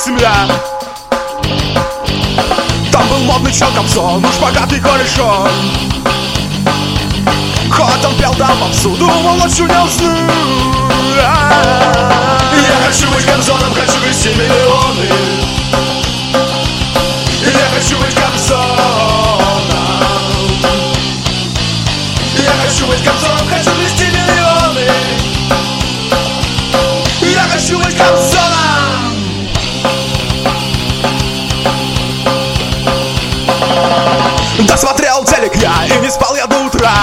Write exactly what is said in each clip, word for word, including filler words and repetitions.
семья. Там был модный чел Кобзон, уж богатый корешон. Ход он пел, дал попсу, думал, ночью не усну. Я хочу быть Кобзоном, хочу вести миллионы. Я хочу быть Кобзоном. Я хочу быть Кобзоном, хочу вести миллионы. Я хочу быть Кобзоном. Досмотрел телек я и не спал я до утра.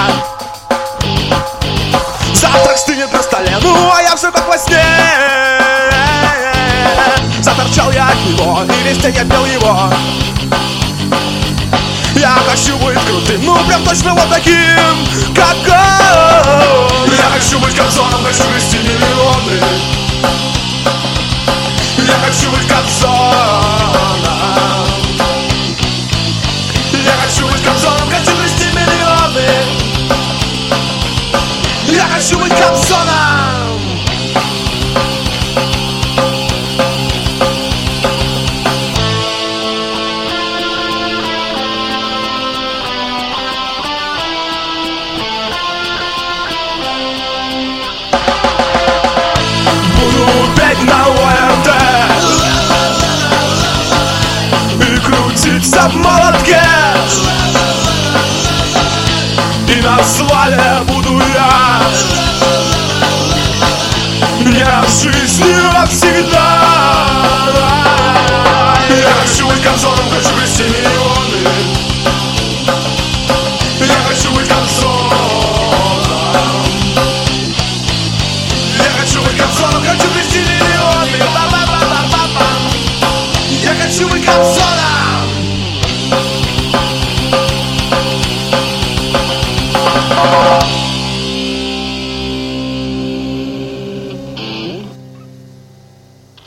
Завтрак стынет на столе, ну а я все как во сне. Заторчал я от него, и весь день я пел его. Я хочу быть крутым, ну прям точно вот таким, как он. Я хочу быть Кобзоном, хочу вести миллионы. Я хочу быть Кобзоном. Я хочу быть Кобзоном, хочу вести миллионы. Я хочу быть Кобзоном. Буду петь на ОМД и крутиться в молотке. И на свале буду я. Я в жизни